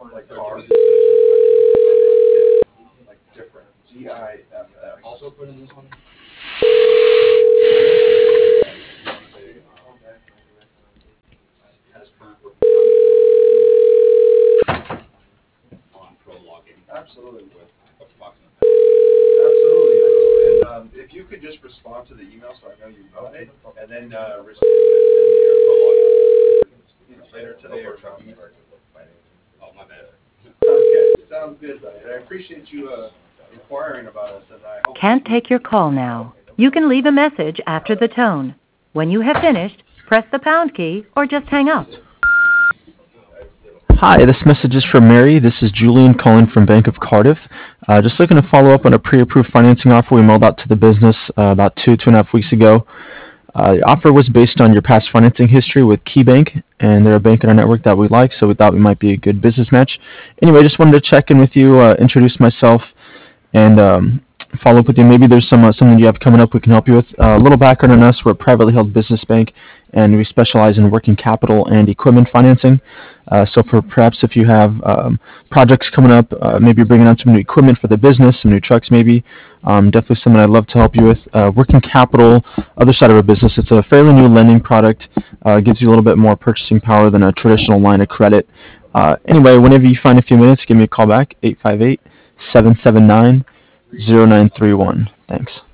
like cars, and then like different GIFF. Also put in this one. Has current on prologuing. Absolutely. With approximate. Absolutely. And if you could just respond to the email so I know you got it, and then respond later today or tomorrow. Oh, my bad. Okay, sounds good, buddy. I appreciate you inquiring about us, and I hope Can't take your call now. You can leave a message after the tone. When you have finished, press the pound key or just hang up. Hi, this message is for Mary. This is Julian calling from Bank of Cardiff. Just looking to follow up on a pre-approved financing offer we mailed out to the business about 2.5 weeks ago. The offer was based on your past financing history with KeyBank, and they're a bank in our network that we like, so we thought we might be a good business match. Anyway, just wanted to check in with you, introduce myself, and follow up with you. Maybe there's something you have coming up we can help you with. A little background on us: we're a privately held business bank, and we specialize in working capital and equipment financing. So perhaps if you have projects coming up, maybe you're bringing on some new equipment for the business, some new trucks maybe, definitely something I'd love to help you with. Working capital, other side of a business, it's a fairly new lending product, gives you a little bit more purchasing power than a traditional line of credit. Anyway, whenever you find a few minutes, give me a call back, 858-779-0931. Thanks.